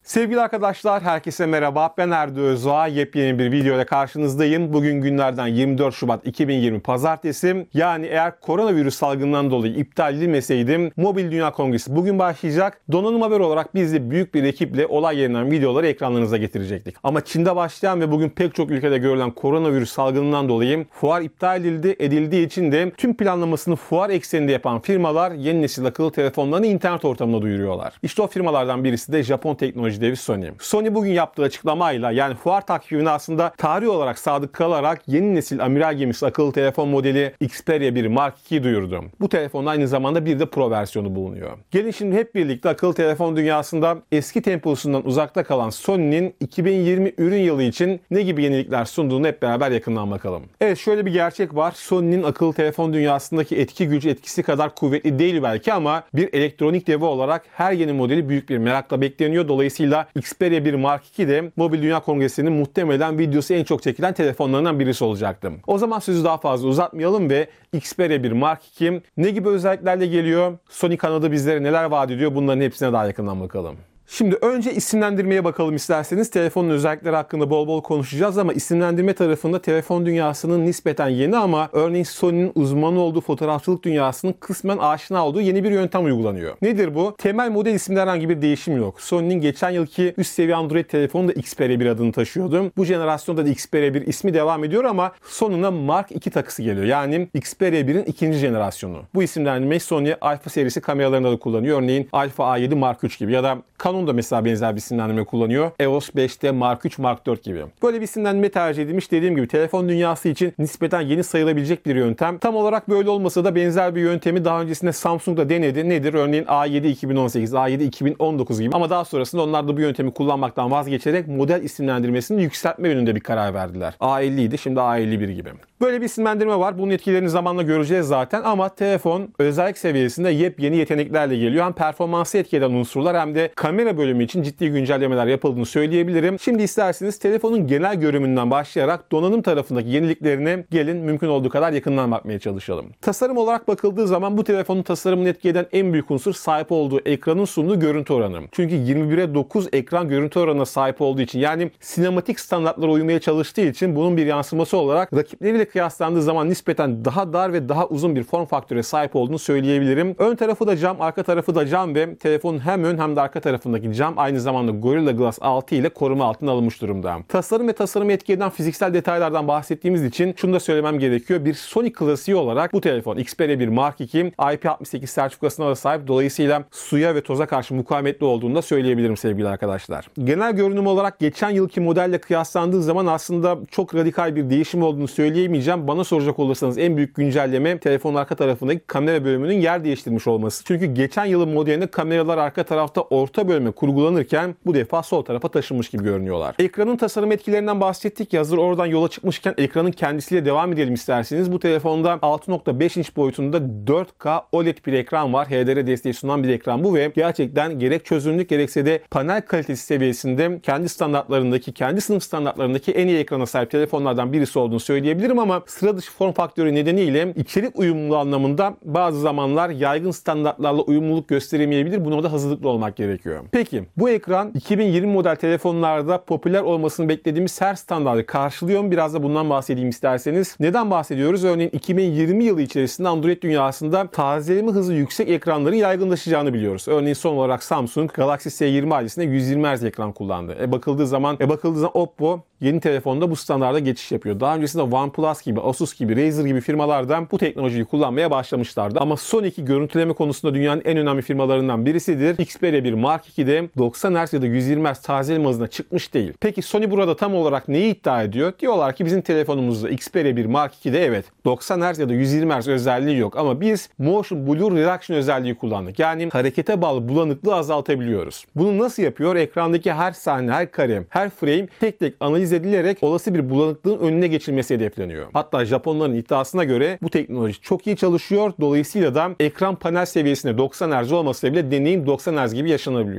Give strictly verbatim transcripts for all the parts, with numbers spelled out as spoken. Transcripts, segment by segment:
Sevgili arkadaşlar, herkese merhaba. Ben Erdo Özdoğa. Yepyeni bir videoyla karşınızdayım. Bugün günlerden yirmi dört Şubat iki bin yirmi Pazartesi. Yani eğer koronavirüs salgından dolayı iptal edilmeseydim Mobil Dünya Kongresi bugün başlayacak. Donanım Haber olarak biz de büyük bir ekiple olay yerinden videoları ekranlarınıza getirecektik. Ama Çin'de başlayan ve bugün pek çok ülkede görülen koronavirüs salgınından dolayı fuar iptal edildi. Edildiği için de tüm planlamasını fuar ekseninde yapan firmalar yeni nesil akıllı telefonlarını internet ortamına duyuruyorlar. İşte o firmalardan birisi de Japon teknoloji devi Sony. Sony bugün yaptığı açıklamayla yani fuar takvimine aslında tarih olarak sadık kalarak yeni nesil amiral gemisi akıllı telefon modeli Xperia bir Mark ikiyi duyurdu. Bu telefonun aynı zamanda bir de Pro versiyonu bulunuyor. Gelin şimdi hep birlikte akıllı telefon dünyasında eski temposundan uzakta kalan Sony'nin iki bin yirmi ürün yılı için ne gibi yenilikler sunduğunu hep beraber yakından bakalım. Evet, şöyle bir gerçek var. Sony'nin akıllı telefon dünyasındaki etki gücü etkisi kadar kuvvetli değil belki ama bir elektronik devi olarak her yeni modeli büyük bir merakla bekleniyor. Dolayısıyla Xperia bir Mark iki de Mobil Dünya Kongresi'nin muhtemelen videosu en çok çekilen telefonlarından birisi olacaktı. O zaman sözü daha fazla uzatmayalım ve Xperia bir Mark iki ne gibi özelliklerle geliyor? Sony kanadı bizlere neler vaat ediyor? Bunların hepsine daha yakından bakalım. Şimdi önce isimlendirmeye bakalım isterseniz. Telefonun özellikleri hakkında bol bol konuşacağız ama isimlendirme tarafında telefon dünyasının nispeten yeni ama örneğin Sony'nin uzmanı olduğu fotoğrafçılık dünyasının kısmen aşina olduğu yeni bir yöntem uygulanıyor. Nedir bu? Temel model isimde herhangi bir değişim yok. Sony'nin geçen yılki üst seviye Android telefonu da Xperia bir adını taşıyordu. Bu jenerasyonda da Xperia bir ismi devam ediyor ama sonuna Mark iki takısı geliyor. Yani Xperia birin ikinci jenerasyonu. Bu isimlendirmeyi Sony Alpha serisi kameralarında da kullanıyor. Örneğin Alpha A yedi Mark üç gibi ya da Canon da mesela benzer bir isimlendirme kullanıyor. E O S beşte Mark üç, Mark dört gibi. Böyle bir isimlendirme tercih edilmiş. Dediğim gibi telefon dünyası için nispeten yeni sayılabilecek bir yöntem. Tam olarak böyle olmasa da benzer bir yöntemi daha öncesinde Samsung da denedi. Nedir? Örneğin A yedi iki bin on sekiz, A yedi iki bin on dokuz gibi. Ama daha sonrasında onlar da bu yöntemi kullanmaktan vazgeçerek model isimlendirmesini yükseltme yönünde bir karar verdiler. A elli idi, şimdi A elli bir gibi. Böyle bir isimlendirme var. Bunun etkilerini zamanla göreceğiz zaten ama telefon özellik seviyesinde yepyeni yeteneklerle geliyor. Hem performansı etki eden unsurlar hem de kamera bölümü için ciddi güncellemeler yapıldığını söyleyebilirim. Şimdi isterseniz telefonun genel görünümünden başlayarak donanım tarafındaki yeniliklerine gelin mümkün olduğu kadar yakından bakmaya çalışalım. Tasarım olarak bakıldığı zaman bu telefonun tasarımını etki eden en büyük unsur sahip olduğu ekranın sunduğu görüntü oranı. Çünkü yirmi bire dokuz ekran görüntü oranına sahip olduğu için yani sinematik standartlara uymaya çalıştığı için bunun bir yansıması olarak rakipleriyle kıyaslandığı zaman nispeten daha dar ve daha uzun bir form faktöre sahip olduğunu söyleyebilirim. Ön tarafı da cam, arka tarafı da cam ve telefonun hem ön hem de arka tarafındaki cam aynı zamanda Gorilla Glass altı ile koruma altına alınmış durumda. Tasarım ve tasarımı etki eden fiziksel detaylardan bahsettiğimiz için şunu da söylemem gerekiyor. Bir Sony klasiği olarak bu telefon Xperia bir Mark iki I P altmış sekiz sertifikasına da sahip. Dolayısıyla suya ve toza karşı mukavemetli olduğunu da söyleyebilirim sevgili arkadaşlar. Genel görünüm olarak geçen yılki modelle kıyaslandığı zaman aslında çok radikal bir değişim olduğunu söyleyemeyeceğim. Bana soracak olursanız en büyük güncelleme telefonun arka tarafındaki kamera bölümünün yer değiştirmiş olması. Çünkü geçen yılın modelinde kameralar arka tarafta orta bölüme kurgulanırken bu defa sol tarafa taşınmış gibi görünüyorlar. Ekranın tasarım etkilerinden bahsettik. Hazır oradan yola çıkmışken ekranın kendisiyle devam edelim isterseniz. Bu telefonda altı nokta beş inç boyutunda dört K O L E D bir ekran var. H D R desteği sunan bir ekran bu ve gerçekten gerek çözünürlük gerekse de panel kalitesi seviyesinde kendi standartlarındaki, kendi sınıf standartlarındaki en iyi ekrana sahip telefonlardan birisi olduğunu söyleyebilirim ama sıra dışı form faktörü nedeniyle içerik uyumluluğu anlamında bazı zamanlar yaygın standartlarla uyumluluk gösteremeyebilir. Buna da hazırlıklı olmak gerekiyor. Peki bu ekran iki bin yirmi model telefonlarda popüler olmasını beklediğimiz her standartı karşılıyor mu? Biraz da bundan bahsedeyim isterseniz. Neden bahsediyoruz? Örneğin iki bin yirmi yılı içerisinde Android dünyasında tazeleme hızı yüksek ekranların yaygınlaşacağını biliyoruz. Örneğin son olarak Samsung Galaxy S yirmi ailesinde yüz yirmi hertz ekran kullandı. E bakıldığı zaman e bakıldığı zaman Oppo yeni telefonda bu standarda geçiş yapıyor. Daha öncesinde OnePlus gibi, Asus gibi, Razer gibi firmalardan bu teknolojiyi kullanmaya başlamışlardı. Ama son iki görüntüleme konusunda dünyanın en önemli firmalarından birisidir. Xperia bir Mark iki'de doksan hertz ya da yüz yirmi hertz tazeleme hızına çıkmış değil. Peki Sony burada tam olarak neyi iddia ediyor? Diyorlar ki bizim telefonumuzda Xperia bir Mark iki'de evet doksan hertz ya da yüz yirmi hertz özelliği yok ama biz Motion Blur Reduction özelliği kullandık. Yani harekete bağlı bulanıklığı azaltabiliyoruz. Bunu nasıl yapıyor? Ekrandaki her sahne, her kare, her frame tek tek analiz edilerek olası bir bulanıklığın önüne geçilmesi hedefleniyor. Hatta Japonların iddiasına göre bu teknoloji çok iyi çalışıyor. Dolayısıyla da ekran panel seviyesinde doksan hertz olmasa bile deneyim doksan hertz gibi yaşanabiliyor.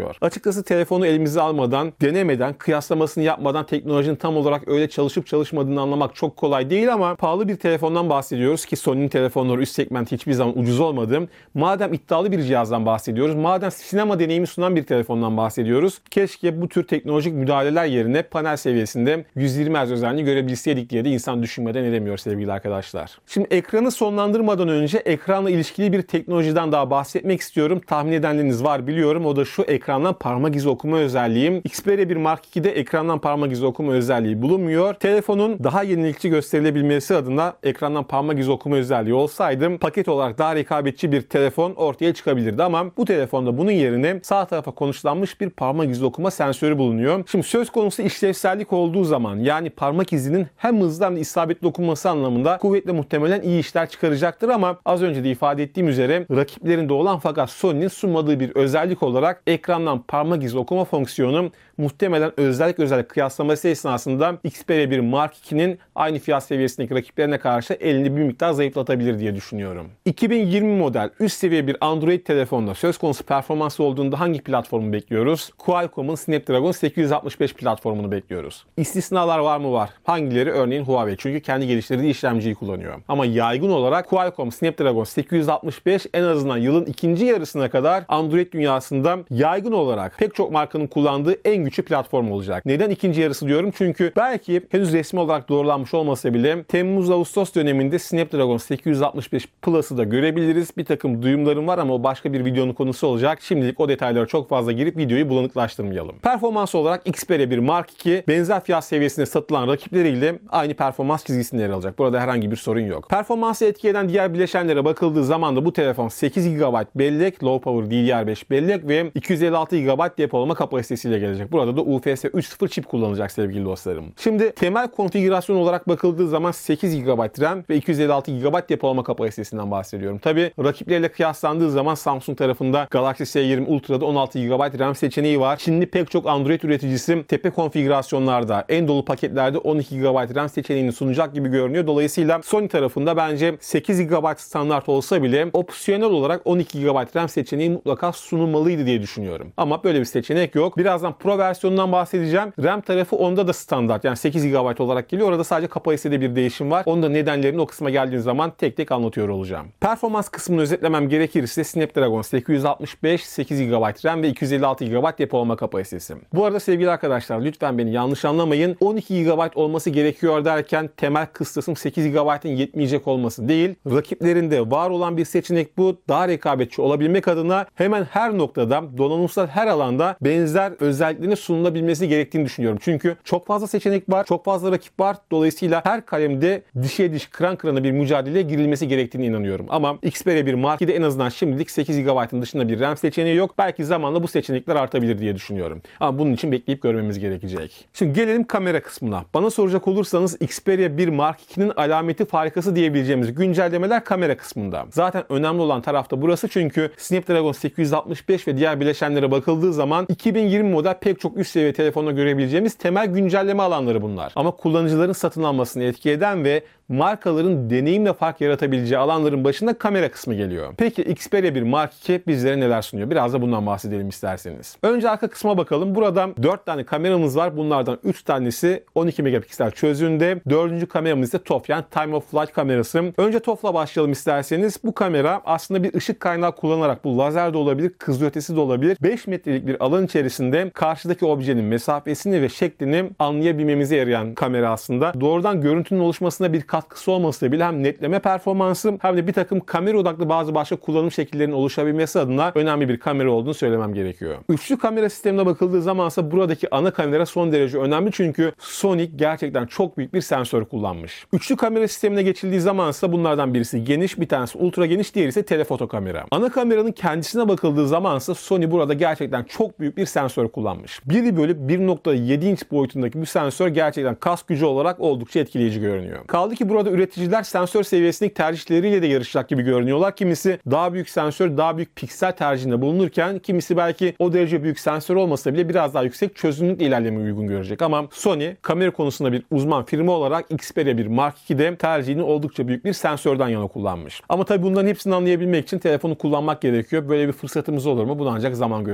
düşünüyor. Açıkçası telefonu elimize almadan, denemeden, kıyaslamasını yapmadan teknolojinin tam olarak öyle çalışıp çalışmadığını anlamak çok kolay değil ama pahalı bir telefondan bahsediyoruz ki Sony'nin telefonları üst segment hiçbir zaman ucuz olmadı. Madem iddialı bir cihazdan bahsediyoruz, madem sinema deneyimi sunan bir telefondan bahsediyoruz, keşke bu tür teknolojik müdahaleler yerine panel seviyesinde yüz yirmi hertz özelliğini görebilseydik diye de insan düşünmeden edemiyor sevgili arkadaşlar. Şimdi ekranı sonlandırmadan önce ekranla ilişkili bir teknolojiden daha bahsetmek istiyorum. Tahmin edenleriniz var biliyorum. O da şu: ekrandan parmak izi okuma özelliği. Xperia bir Mark iki'de ekrandan parmak izi okuma özelliği bulunmuyor. Telefonun daha yenilikçi gösterilebilmesi adına ekrandan parmak izi okuma özelliği olsaydı paket olarak daha rekabetçi bir telefon ortaya çıkabilirdi ama bu telefonda bunun yerine sağ tarafa konuşlanmış bir parmak izi okuma sensörü bulunuyor. Şimdi söz konusu işlevsellik olduğu zaman, yani parmak izinin hem hızlı hem de isabetli okunması anlamında kuvvetle muhtemelen iyi işler çıkaracaktır ama az önce de ifade ettiğim üzere rakiplerinde olan fakat Sony'nin sunmadığı bir özellik olarak ekrandan parmak izi okuma fonksiyonu muhtemelen özellik özellik kıyaslaması esnasında Xperia bir Mark iki'nin aynı fiyat seviyesindeki rakiplerine karşı elini bir miktar zayıflatabilir diye düşünüyorum. iki bin yirmi model üst seviye bir Android telefonda söz konusu performansı olduğunda hangi platformu bekliyoruz? Qualcomm'un Snapdragon sekiz yüz altmış beş platformunu bekliyoruz. İstisnalar var mı? Var. Hangileri? Örneğin Huawei. Çünkü kendi geliştirdiği işlemciyi kullanıyor. Ama yaygın olarak Qualcomm Snapdragon sekiz yüz altmış beş en azından yılın ikinci yarısına kadar Android dünyasında yaygın olarak pek çok markanın kullandığı en güçlü platform olacak. Neden ikinci yarısı diyorum? Çünkü belki henüz resmi olarak doğrulanmış olmasa bile Temmuz-Ağustos döneminde Snapdragon sekiz yüz altmış beş Plus'ı da görebiliriz. Bir takım duyumlarım var ama o başka bir videonun konusu olacak. Şimdilik o detaylara çok fazla girip videoyu bulanıklaştırmayalım. Performans olarak Xperia bir Mark iki benzer fiyat seviyesinde satılan rakipleriyle aynı performans çizgisinde yer alacak. Burada herhangi bir sorun yok. Performansı etki eden diğer bileşenlere bakıldığı zaman da bu telefon sekiz gigabayt bellek, Low Power D D R beş bellek ve iki yüz elli altı gigabayt depolama kapasitesiyle gelecek. Burada da U F S üç nokta sıfır çip kullanılacak sevgili dostlarım. Şimdi temel konfigürasyon olarak bakıldığı zaman sekiz gigabayt RAM ve iki yüz elli altı gigabayt depolama kapasitesinden bahsediyorum. Tabi rakipleriyle kıyaslandığı zaman Samsung tarafında Galaxy S yirmi Ultra'da on altı gigabayt RAM seçeneği var. Şimdi pek çok Android üreticisi tepe konfigürasyonlarda, en dolu paketlerde on iki gigabayt RAM seçeneğini sunacak gibi görünüyor. Dolayısıyla Sony tarafında bence sekiz gigabayt standart olsa bile opsiyonel olarak on iki gigabayt RAM seçeneği mutlaka sunulmalıydı diye düşünüyorum. Ama böyle bir seçenek yok. Birazdan Pro versiyonundan bahsedeceğim. RAM tarafı onda da standart, yani sekiz gigabayt olarak geliyor. Orada sadece kapasitede bir değişim var. Onun da nedenlerini o kısma geldiğim zaman tek tek anlatıyor olacağım. Performans kısmını özetlemem gerekirse Snapdragon sekiz yüz altmış beş, sekiz gigabayt RAM ve iki yüz elli altı gigabayt depolama kapasitesi. Bu arada sevgili arkadaşlar lütfen beni yanlış anlamayın. on iki gigabayt olması gerekiyor derken temel kıstasım sekiz gigabaytın yetmeyecek olması değil. Rakiplerinde var olan bir seçenek bu. Daha rekabetçi olabilmek adına hemen her noktada, donanımsal her alanda benzer özelliklerini sunulabilmesi gerektiğini düşünüyorum. Çünkü çok fazla seçenek var, çok fazla rakip var. Dolayısıyla her kalemde dişe diş, kıran kırana bir mücadeleye girilmesi gerektiğine inanıyorum. Ama Xperia bir Mark iki'de en azından şimdilik sekiz gigabaytın dışında bir RAM seçeneği yok. Belki zamanla bu seçenekler artabilir diye düşünüyorum. Ama bunun için bekleyip görmemiz gerekecek. Şimdi gelelim kamera kısmına. Bana soracak olursanız Xperia bir Mark iki'nin alameti farikası diyebileceğimiz güncellemeler kamera kısmında. Zaten önemli olan tarafta burası, çünkü Snapdragon sekiz yüz altmış beş ve diğer bileşenlere bakıldığı zaman iki bin yirmi model pek çok üst seviye telefonda görebileceğimiz temel güncelleme alanları bunlar. Ama kullanıcıların satın almasını etki eden ve markaların deneyimle fark yaratabileceği alanların başında kamera kısmı geliyor. Peki Xperia bir Mark iki bizlere neler sunuyor? Biraz da bundan bahsedelim isterseniz. Önce arka kısma bakalım. Burada dört tane kameramız var. Bunlardan üç tanesi on iki megapiksel çözünürlüğünde. dördüncü kameramız ise T O F, yani Time of Flight kamerası. Önce T O F'la başlayalım isterseniz. Bu kamera aslında bir ışık kaynağı kullanarak, bu lazer de olabilir, kızılötesi de olabilir, beş metrelik bir alan içerisinde karşıdaki objenin mesafesini ve şeklini anlayabilmemize yarayan kamera aslında. Doğrudan görüntünün oluşmasına bir katkısı olmasa bile hem netleme performansı hem de bir takım kamera odaklı bazı başka kullanım şekillerinin oluşabilmesi adına önemli bir kamera olduğunu söylemem gerekiyor. Üçlü kamera sistemine bakıldığı zamansa buradaki ana kamera son derece önemli, çünkü Sony gerçekten çok büyük bir sensör kullanmış. Üçlü kamera sistemine geçildiği zamansa bunlardan birisi geniş, bir tanesi ultra geniş, diğeri ise telefoto kamera. Ana kameranın kendisine bakıldığı zamansa Sony burada gerçekten çok büyük bir sensör kullanmış. bir bölü bir nokta yedi inç boyutundaki bu sensör gerçekten kas gücü olarak oldukça etkileyici görünüyor. Kaldı ki burada üreticiler sensör seviyesindeki tercihleriyle de yarışacak gibi görünüyorlar. Kimisi daha büyük sensör, daha büyük piksel tercihinde bulunurken kimisi belki o derece büyük sensör olmasa bile biraz daha yüksek çözünürlükle ilerlemeyi uygun görecek. Ama Sony kamera konusunda bir uzman firma olarak Xperia bir Mark iki'de tercihini oldukça büyük bir sensörden yana kullanmış. Ama tabii bunların hepsini anlayabilmek için telefonu kullanmak gerekiyor. Böyle bir fırsatımız olur mu? Bunu ancak zaman gösterir.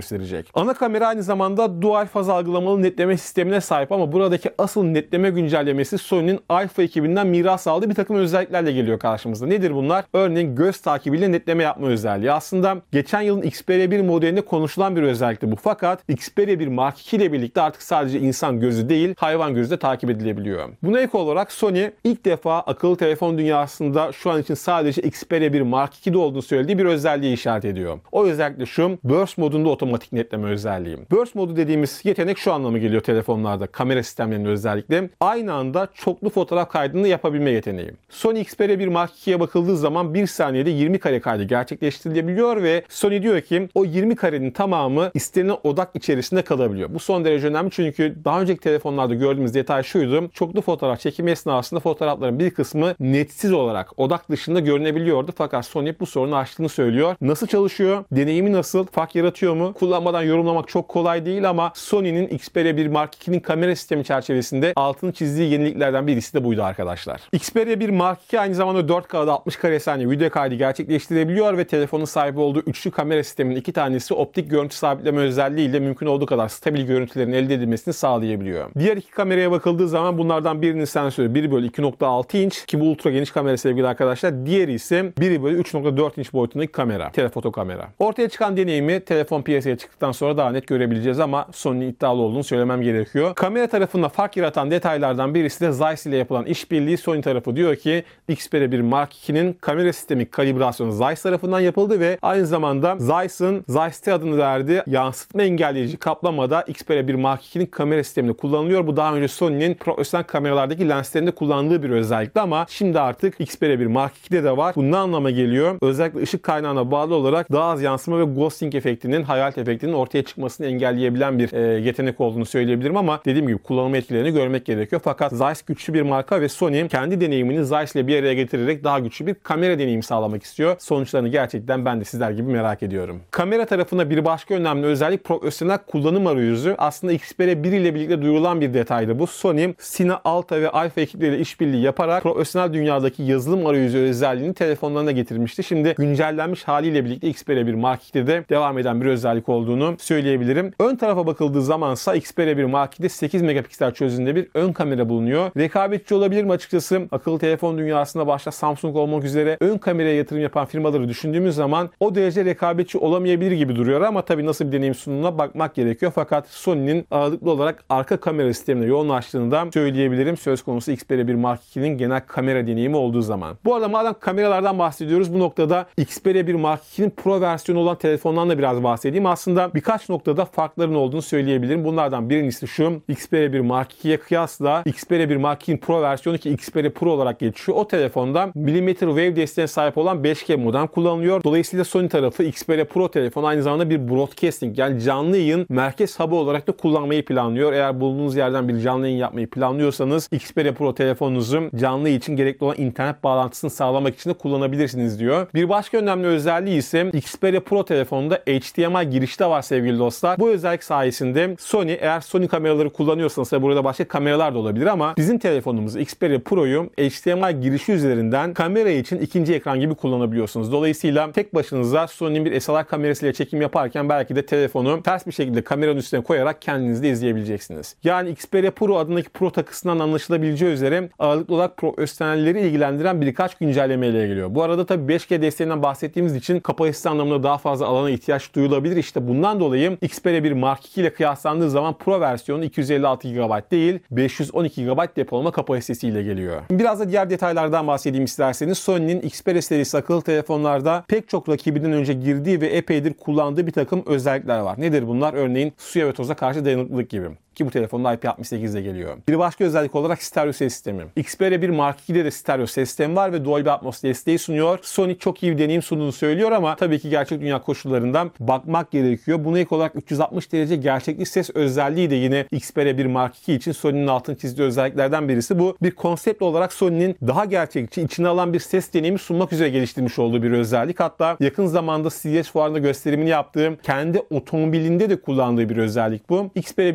gösterecek. Ana kamera aynı zamanda dual faz algılamalı netleme sistemine sahip ama buradaki asıl netleme güncellemesi Sony'nin Alpha ekibinden miras aldığı bir takım özelliklerle geliyor karşımıza. Nedir bunlar? Örneğin göz takibiyle netleme yapma özelliği. Aslında geçen yılın Xperia bir modelinde konuşulan bir özellikti bu. Fakat Xperia bir Mark iki ile birlikte artık sadece insan gözü değil, hayvan gözü de takip edilebiliyor. Buna ek olarak Sony ilk defa akıllı telefon dünyasında şu an için sadece Xperia bir Mark iki'de olduğunu söylediği bir özelliği işaret ediyor. O özellik de şu: Burst modunda otomatik netleme özelliği. Burst modu dediğimiz yetenek şu anlama geliyor telefonlarda, kamera sistemlerinin özellikle. Aynı anda çoklu fotoğraf kaydını yapabilme yeteneği. Sony Xperia bir Mark iki'ye bakıldığı zaman bir saniyede yirmi kare kaydı gerçekleştirilebiliyor ve Sony diyor ki o yirmi karenin tamamı istenilen odak içerisinde kalabiliyor. Bu son derece önemli çünkü daha önceki telefonlarda gördüğümüz detay şuydu: çoklu fotoğraf çekimi esnasında fotoğrafların bir kısmı netsiz olarak odak dışında görünebiliyordu. Fakat Sony bu sorunu aştığını söylüyor. Nasıl çalışıyor? Deneyimi nasıl? Fark yaratıyor mu? Kullanmadan yorumlamak çok kolay değil ama Sony'nin Xperia bir Mark iki'nin kamera sistemi çerçevesinde altını çizdiği yeniliklerden birisi de buydu arkadaşlar. Xperia bir Mark iki aynı zamanda dört K'da altmış kare saniye video kaydı gerçekleştirebiliyor ve telefonun sahip olduğu üçlü kamera sisteminin iki tanesi optik görüntü sabitleme özelliğiyle mümkün olduğu kadar stabil görüntülerin elde edilmesini sağlayabiliyor. Diğer iki kameraya bakıldığı zaman bunlardan birinin sensörü bir bölü iki nokta altı inç ki bu ultra geniş kamera sevgili arkadaşlar. Diğeri ise bir bölü üç nokta dört inç boyutundaki kamera. Telefoto kamera. Ortaya çıkan deneyimi telefon piyasaya çıktıktan sonra daha net görebileceğiz ama Sony'nin iddialı olduğunu söylemem gerekiyor. Kamera tarafında fark yaratan detaylardan birisi de Zeiss ile yapılan işbirliği. Sony tarafı diyor ki Xperia bir Mark iki'nin kamera sistemi kalibrasyonu Zeiss tarafından yapıldı ve aynı zamanda Zeiss'ın Zeiss T adını verdiği yansıtma engelleyici kaplamada Xperia bir Mark iki'nin kamera sisteminde kullanılıyor. Bu daha önce Sony'nin profesyonel kameralardaki lenslerinde kullandığı bir özellikti ama şimdi artık Xperia bir Mark iki'de de var. Bu ne anlama geliyor? Özellikle ışık kaynağına bağlı olarak daha az yansıma ve ghosting efektinin, hayalet efektinin ortaya çıkmasını engelleyebilen bir e, yetenek olduğunu söyleyebilirim ama dediğim gibi kullanım etkilerini görmek gerekiyor. Fakat Zeiss güçlü bir marka ve Sony kendi deneyimini Zeiss ile bir araya getirerek daha güçlü bir kamera deneyimi sağlamak istiyor. Sonuçlarını gerçekten ben de sizler gibi merak ediyorum. Kamera tarafında bir başka önemli özellik profesyonel kullanım arayüzü. Aslında Xperia bir ile birlikte duyurulan bir detaydı bu. Sony, Sina, Alta ve Alpha ekipleriyle işbirliği yaparak profesyonel dünyadaki yazılım arayüzü özelliğini telefonlarına getirmişti. Şimdi güncellenmiş haliyle birlikte Xperia bir Mark iki'de de devam eden bir özellik olduğunu söyleyebilirim. Ön tarafa bakıldığı zamansa Xperia bir Mark iki'de sekiz megapiksel çözünürlüğünde bir ön kamera bulunuyor. Rekabetçi olabilir mi açıkçası? Akıllı telefon dünyasında başta Samsung olmak üzere ön kameraya yatırım yapan firmaları düşündüğümüz zaman o derece rekabetçi olamayabilir gibi duruyor ama tabii nasıl bir deneyim sunumuna bakmak gerekiyor. Fakat Sony'nin ağırlıklı olarak arka kamera sistemine yoğunlaştığını da söyleyebilirim. Söz konusu Xperia bir Mark iki'nin genel kamera deneyimi olduğu zaman. Bu arada madem kameralardan bahsediyoruz bu noktada Xperia bir Mark iki'nin Pro versiyonu olan telefondan da biraz bahsedeyim. Aslında birkaç noktada farkların olduğunu söyleyebilirim. Bunlardan birincisi şu: Xperia bir Mark iki'ye kıyasla Xperia bir Mark iki'nin Pro versiyonu ki Xperia Pro olarak geçiyor. O telefonda millimetre wave desteğine sahip olan beş G modem kullanılıyor. Dolayısıyla Sony tarafı Xperia Pro telefonu aynı zamanda bir broadcasting yani canlı yayın merkez hub'ı olarak da kullanmayı planlıyor. Eğer bulunduğunuz yerden bir canlı yayın yapmayı planlıyorsanız Xperia Pro telefonunuzu canlı yayın için gerekli olan internet bağlantısını sağlamak için de kullanabilirsiniz diyor. Bir başka önemli özelliği ise Xperia Pro telefonunda H D M I girişi de var sevgili dostlar. Bu özellik sayesinde Sony, eğer Sony kameraları kullanıyorsanız da burada başka kameralar da olabilir ama bizim telefonumuzu Xperia Pro'yu H D M I girişi üzerinden kamera için ikinci ekran gibi kullanabiliyorsunuz. Dolayısıyla tek başınıza Sony'nin bir S L R kamerasıyla çekim yaparken belki de telefonu ters bir şekilde kameranın üstüne koyarak kendiniz de izleyebileceksiniz. Yani Xperia Pro adındaki Pro takısından anlaşılabileceği üzere ağırlıklı olarak profesyonelleri ilgilendiren birkaç güncellemeyle geliyor. Bu arada tabii beş G desteğinden bahsettiğimiz için kapasite anlamında daha fazla alana ihtiyaç duyulabilir. İşte bundan dolayı Xperia bir Mark iki ile kıyaslandığı zaman Pro versiyonu iki yüz elli altı gigabayt değil beş yüz on iki gigabayt depolama kapasitesiyle geliyor. Biraz da diğer detaylardan bahsedeyim isterseniz. Sony'nin Xperia serisi akıllı telefonlarda pek çok rakibinden önce girdiği ve epeydir kullandığı bir takım özellikler var. Nedir bunlar? Örneğin suya ve toza karşı dayanıklılık gibi. Ki bu telefonda I P altmış sekiz ile geliyor. Bir başka özellik olarak stereo ses sistemi. Xperia bir Mark iki'de de stereo ses sistemi var ve Dolby Atmos desteği sunuyor. Sony çok iyi bir deneyim sunduğunu söylüyor ama tabii ki gerçek dünya koşullarından bakmak gerekiyor. Buna ek olarak üç yüz altmış derece gerçeklik ses özelliği de yine Xperia bir Mark iki için Sony'nin altını çizdiği özelliklerden birisi. Bu bir konsept olarak Sony'nin daha gerçekçi, içine alan bir ses deneyimi sunmak üzere geliştirmiş olduğu bir özellik. Hatta yakın zamanda C E S fuarında gösterimini yaptığım kendi otomobilinde de kullandığı bir özellik bu. Xperia bir Mark iki'de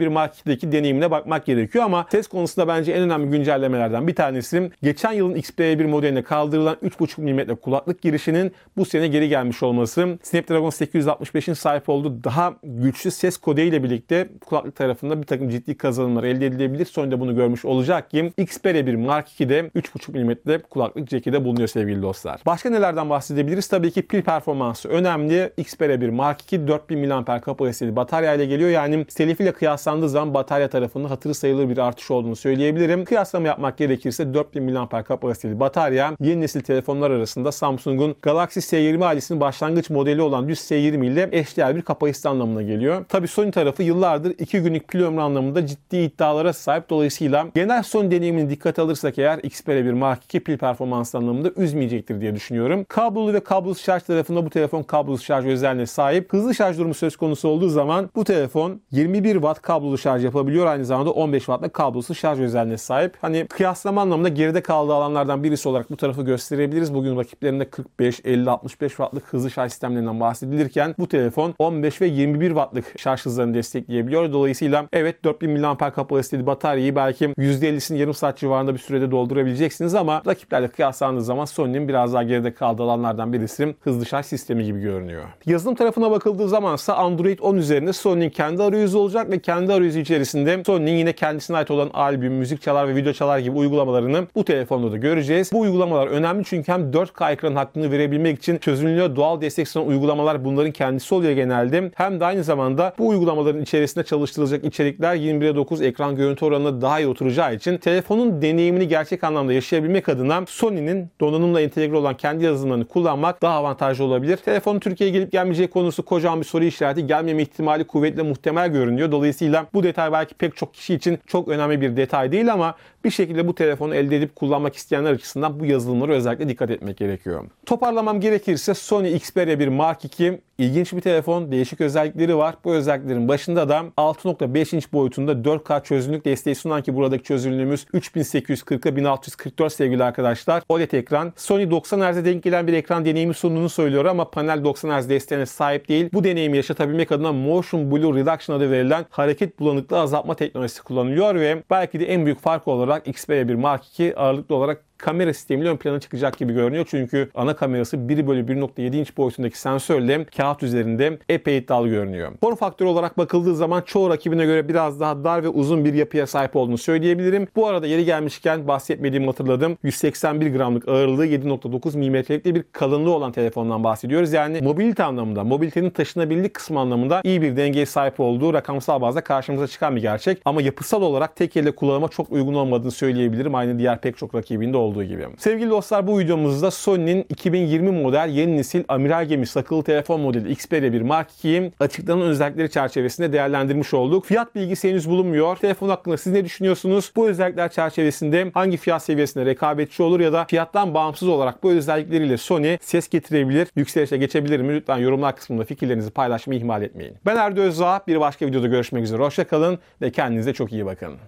görüntüdeki deneyimine bakmak gerekiyor ama ses konusunda bence en önemli güncellemelerden bir tanesi geçen yılın X P R bir modeline kaldırılan üç buçuk milimetre kulaklık girişinin bu sene geri gelmiş olması. Snapdragon sekiz yüz altmış beşin sahip olduğu daha güçlü ses kodeği ile birlikte kulaklık tarafında bir takım ciddi kazanımlar elde edilebilir. Sonunda bunu görmüş olacak ki X P R bir Mark iki'de üç buçuk milimetre kulaklık jack'i de bulunuyor sevgili dostlar. Başka nelerden bahsedebiliriz? Tabii ki pil performansı önemli. X P R bir Mark iki dört bin miliamper kapasiteli batarya ile geliyor. Yani Selfie ile kıyaslandığı zaman batarya tarafında hatırı sayılır bir artış olduğunu söyleyebilirim. Kıyaslama yapmak gerekirse dört bin miliamper kapasiteli batarya yeni nesil telefonlar arasında Samsung'un Galaxy S yirmi ailesinin başlangıç modeli olan düz S yirmi ile eşdeğer bir kapasite anlamına geliyor. Tabii Sony tarafı yıllardır iki günlük pil ömrü anlamında ciddi iddialara sahip. Dolayısıyla genel Sony deneyimini dikkate alırsak eğer X P R bir Mark iki pil performansı anlamında üzmeyecektir diye düşünüyorum. Kablolu ve kablosuz şarj tarafında bu telefon kablosuz şarj özelliğine sahip. Hızlı şarj durumu söz konusu olduğu zaman bu telefon yirmi bir watt kablolu şarj yapabiliyor. Aynı zamanda on beş wattla kablosuz şarj özelliğine sahip. Hani kıyaslama anlamında geride kaldığı alanlardan birisi olarak bu tarafı gösterebiliriz. Bugün rakiplerinde kırk beş, elli, altmış beş wattlık hızlı şarj sistemlerinden bahsedilirken bu telefon on beş ve yirmi bir wattlık şarj hızlarını destekleyebiliyor. Dolayısıyla evet dört bin miliamper kapasiteli bataryayı belki yüzde ellisini yarım saat civarında bir sürede doldurabileceksiniz ama rakiplerle kıyaslandığı zaman Sony'nin biraz daha geride kaldığı alanlardan birisi hızlı şarj sistemi gibi görünüyor. Yazılım tarafına bakıldığı zamansa Android on üzerinde Sony'nin kendi arayüzü olacak ve kendi arayüzü içerisinde Sony'nin yine kendisine ait olan albüm, müzik çalar ve video çalar gibi uygulamalarını bu telefonda da göreceğiz. Bu uygulamalar önemli çünkü hem dört K ekran hakkını verebilmek için çözünürlüğe doğal destek sunan uygulamalar bunların kendisi oluyor genelde. Hem de aynı zamanda bu uygulamaların içerisinde çalıştırılacak içerikler yirmi bire dokuz ekran görüntü oranına daha iyi oturacağı için telefonun deneyimini gerçek anlamda yaşayabilmek adına Sony'nin donanımla entegre olan kendi yazılımlarını kullanmak daha avantajlı olabilir. Telefonun Türkiye'ye gelip gelmeyeceği konusu kocaman bir soru işareti. Gelmeme ihtimali kuvvetle muhtemel görünüyor. Dolayısıyla bu detay belki pek çok kişi için çok önemli bir detay değil ama bir şekilde bu telefonu elde edip kullanmak isteyenler açısından bu yazılımlara özellikle dikkat etmek gerekiyor. Toparlamam gerekirse Sony X P R bir Mark iki ilginç bir telefon, değişik özellikleri var. Bu özelliklerin başında da altı nokta beş inç boyutunda dört K çözünürlük desteği sunan ki buradaki çözünürlüğümüz üç bin sekiz yüz kırk'a bin altı yüz kırk dört sevgili arkadaşlar. O L E D ekran. Sony doksan hertz'e denk gelen bir ekran deneyimi sunduğunu söylüyor ama panel doksan hertz desteğine sahip değil. Bu deneyimi yaşatabilmek adına Motion Blur Reduction adı verilen hareket bulanıklığı azaltma teknolojisi kullanılıyor ve belki de en büyük fark olarak X P R bir Mark iki ağırlıklı olarak kamera sistemiyle ön plana çıkacak gibi görünüyor. Çünkü ana kamerası bir bölü bir nokta yedi inç boyutundaki sensörle kağıt üzerinde epey iddialı görünüyor. Form faktörü olarak bakıldığı zaman çoğu rakibine göre biraz daha dar ve uzun bir yapıya sahip olduğunu söyleyebilirim. Bu arada yeri gelmişken bahsetmediğimi hatırladım. yüz seksen bir gramlık ağırlığı yedi nokta dokuz milimetrelik bir kalınlığı olan telefondan bahsediyoruz. Yani mobilite anlamında, mobilitenin taşınabilirlik kısmı anlamında iyi bir dengeye sahip olduğu rakamsal bazda karşımıza çıkan bir gerçek. Ama yapısal olarak tek elle kullanıma çok uygun olmadığını söyleyebilirim. Aynı diğer pek çok rakibinde olduğu olduğu gibi. Sevgili dostlar, bu videomuzda Sony'nin iki bin yirmi model yeni nesil amiral gemisi akıllı telefon modeli X P R bir Mark iki'yi açıklanan özellikleri çerçevesinde değerlendirmiş olduk. Fiyat bilgisi henüz bulunmuyor. Telefon hakkında siz ne düşünüyorsunuz? Bu özellikler çerçevesinde hangi fiyat seviyesinde rekabetçi olur ya da fiyattan bağımsız olarak bu özellikleriyle Sony ses getirebilir, yükselişe geçebilir mi? Lütfen yorumlar kısmında fikirlerinizi paylaşmayı ihmal etmeyin. Ben Erdo Özdağ. Bir başka videoda görüşmek üzere. Hoşça kalın ve kendinize çok iyi bakın.